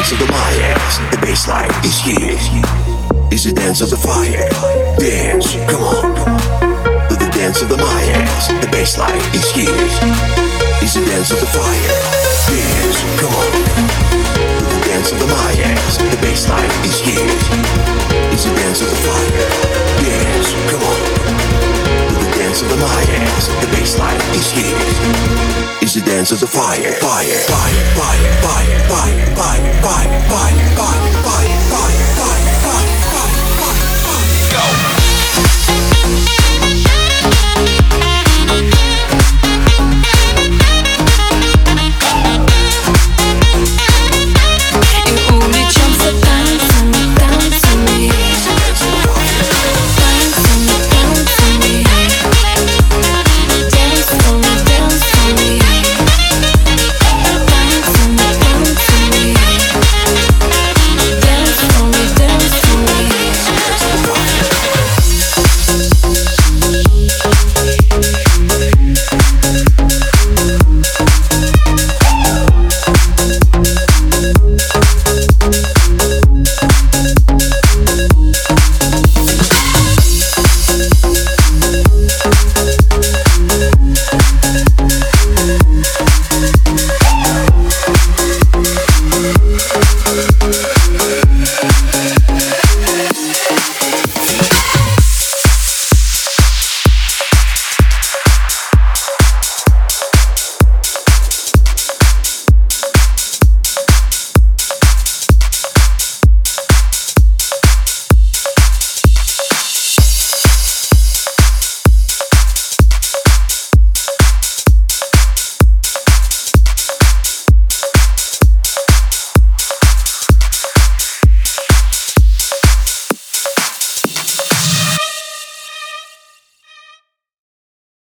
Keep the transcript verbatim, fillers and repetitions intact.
dance of the Mayans. The bassline is here. It's the dance of the fire. Dance, come on. To the dance of the Mayans. The bassline is here. It's the dance of the fire. Dance, come on. To the dance of the Mayans. The bassline is here. It's the dance of the fire. Dance, come on. To the dance of the Mayans. The bassline is here. It's the dance of the fire. Fire, fire, fire, fire, fire, fire, fire, fire, fire, fire.